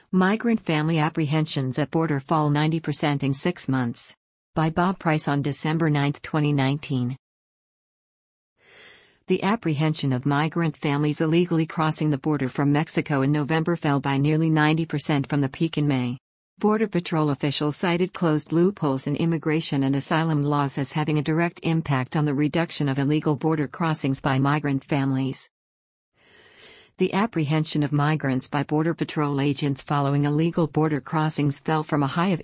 Migrant family apprehensions at border fall 90% in 6 months. By Bob Price on December 9, 2019. The apprehension of migrant families illegally crossing the border from Mexico in November fell by nearly 90% from the peak in May. Border Patrol officials cited closed loopholes in immigration and asylum laws as having a direct impact on the reduction of illegal border crossings by migrant families. The apprehension of migrants by Border Patrol agents following illegal border crossings fell from a high of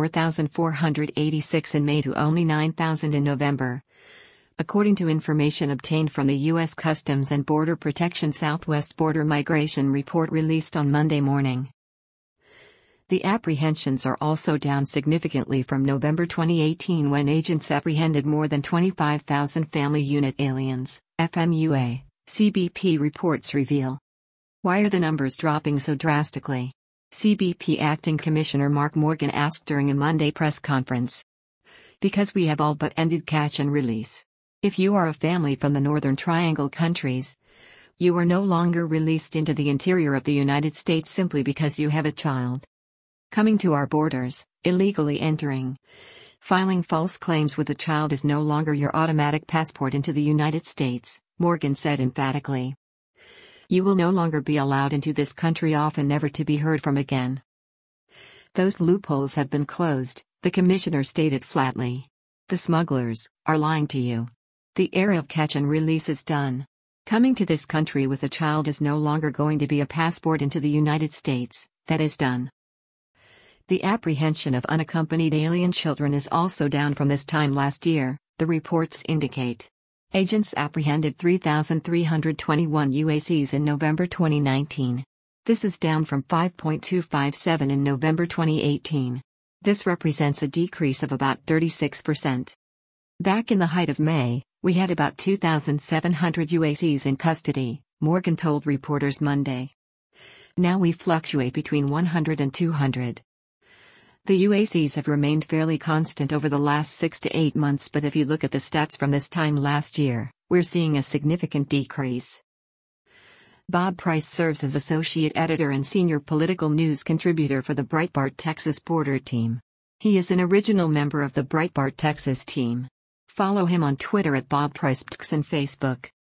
84,486 in May to only 9,000 in November. According to information obtained from the U.S. Customs and Border Protection Southwest Border Migration Report released on Monday morning. The apprehensions are also down significantly from November 2018 when agents apprehended more than 25,000 family unit aliens, FMUA, CBP reports reveal. Why are the numbers dropping so drastically? CBP Acting Commissioner Mark Morgan asked during a Monday press conference. Because we have all but ended catch and release. If you are a family from the Northern Triangle countries, you are no longer released into the interior of the United States simply because you have a child coming to our borders, illegally entering. Filing false claims with a child is no longer your automatic passport into the United States, Morgan said emphatically. You will no longer be allowed into this country, often never to be heard from again. Those loopholes have been closed, the commissioner stated flatly. The smugglers are lying to you. The era of catch and release is done. Coming to this country with a child is no longer going to be a passport into the United States, that is done. The apprehension of unaccompanied alien children is also down from this time last year, the reports indicate. Agents apprehended 3,321 UACs in November 2019. This is down from 5.257 in November 2018. This represents a decrease of about 36%. Back in the height of May, we had about 2,700 UACs in custody, Morgan told reporters Monday. Now we fluctuate between 100 and 200. The UACs have remained fairly constant over the last 6 to 8 months, but if you look at the stats from this time last year, we're seeing a significant decrease. Bob Price serves as associate editor and senior political news contributor for the Breitbart Texas Border Team. He is an original member of the Breitbart Texas team. Follow him on Twitter at BobPricePTX and Facebook.